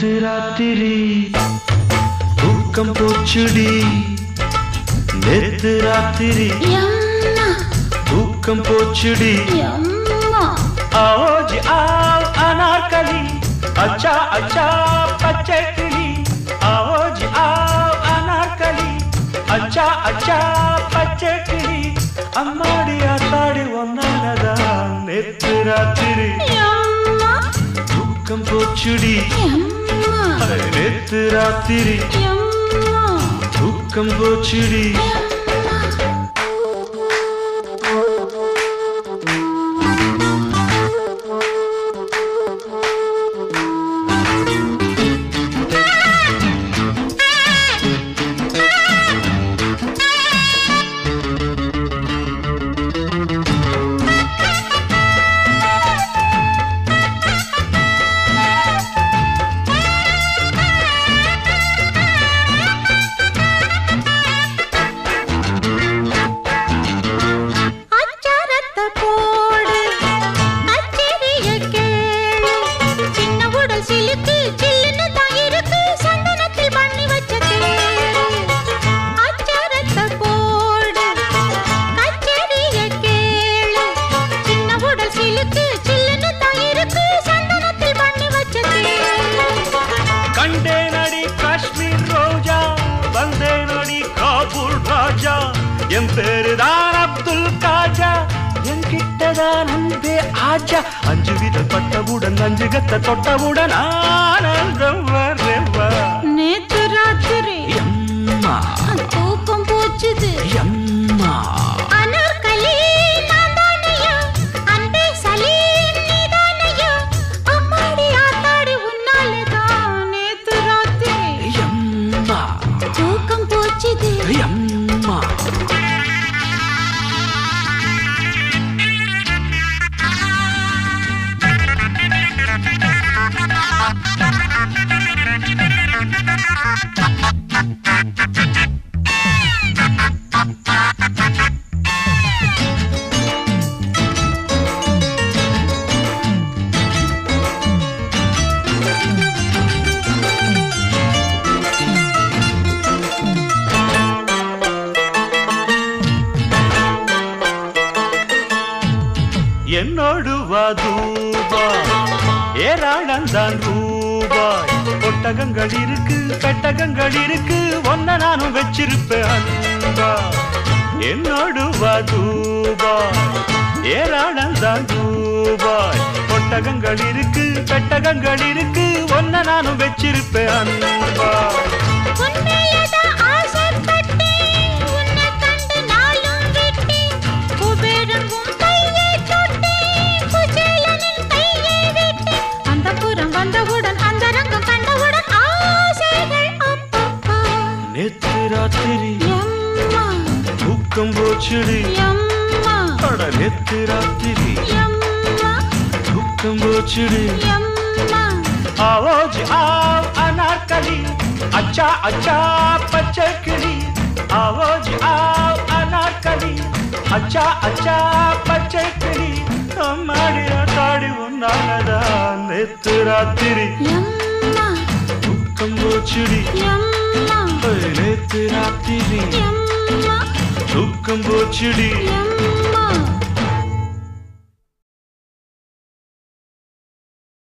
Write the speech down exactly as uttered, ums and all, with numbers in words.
நேத்து ராத்திரி தூக்கம் போச்சுடி நேத்து ராத்திரி தூக்கம் போச்சுடி आओ जी आओ अनारकली अच्छा अच्छा बच्चे किली आओ जी आओ अनारकली अच्छा अच्छा बच्चे किली अम्माड़ी आताड़ी वन्नानदा नेत्तु रात्रि दुःखम पोच्चुडी नेत्तु रात्रि दुःखम पोच्चुडी என் பேருதான் அப்துல் காஜா என்கிட்டதான் அன்பே ஆஜா அஞ்சு விதம் பட்டவுடன் அஞ்சு கத்த தொட்டவுடன் ஆனந்தம் வரவா நேத்து ராத்திரி அம்மா தூக்கம் போச்சுது அம்மா அனார்கலி நான்தானையா அன்பே சலீம் நீதானையா அம்மாடி ஆத்தாடி உன்னாலதான் நேத்து ராத்திரி அம்மா தூக்கம் போச்சுது அம்மா என்னோடு வாதூபா ஏராளந்தான் ரூபாய் ஒட்டகங்கள் இருக்கு பெட்டகங்கள் இருக்கு ஒன்ன நானும் வச்சிருப்பேன் அன்பா என்னோடு வாதூபா ஏராளந்தான் ரூபாய் ஒட்டகங்கள் இருக்கு பெட்டகங்கள் இருக்கு ஒன்ன நானும் வச்சிருப்பேன் அன்பா நேத்து ராத்திரி தூக்கம் போச்சுடி அட நேத்து ராத்திரி தூக்கம் போச்சுடி आओ जी आओ अनारकली अच्छा अच्छा बच्चे किली आओ जी आओ अनारकली अच्छा अच्छा बच्चे किली हमारी आताड़ी उन्नानदा नेत्तु रात्रि दुःखम पोच्चुडी நேத்து ராத்திரி துக்கம் போச்சுடி